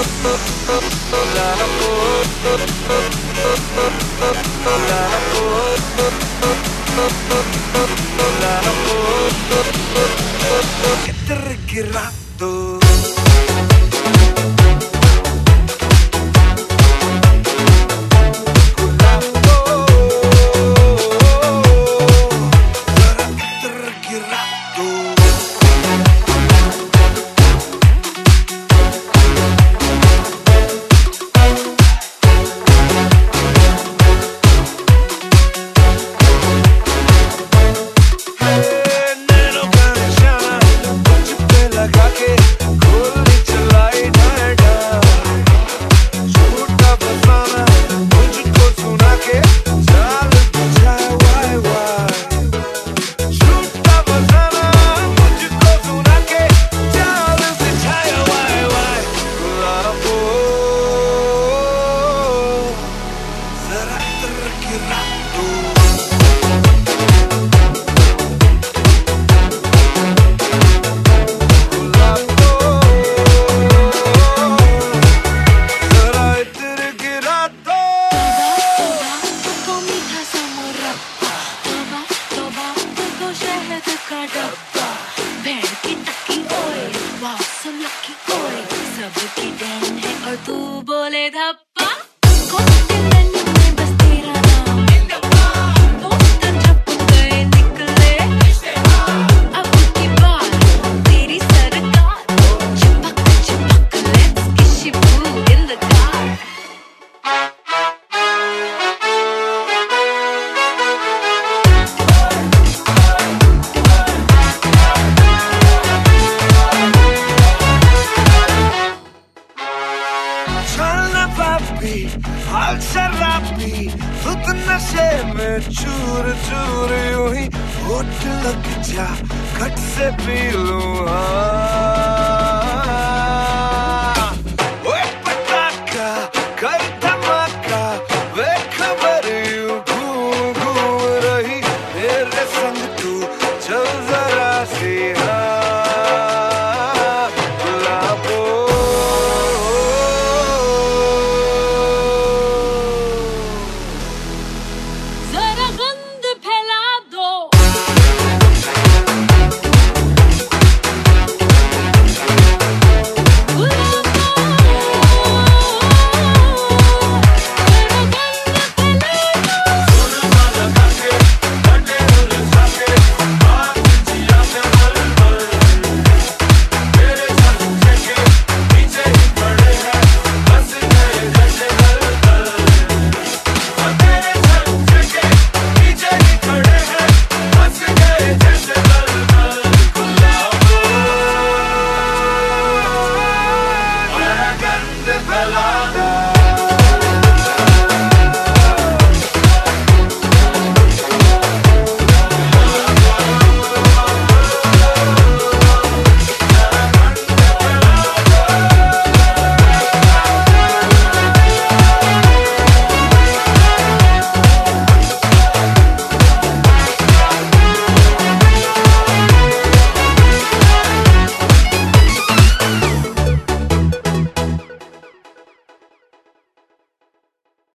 Che girato. सबकी Dan है और तू बोले धप्पा कोते मेन्यू में बस तेरा नाम पोस्टर छप गए निकले अब की बार तेरी सरकार चिपक चिपक let's kiss you in the car हाल शराबी खुद नशे में चूर चूर यूं ही होठ लग जा खट से पी लूं हाँ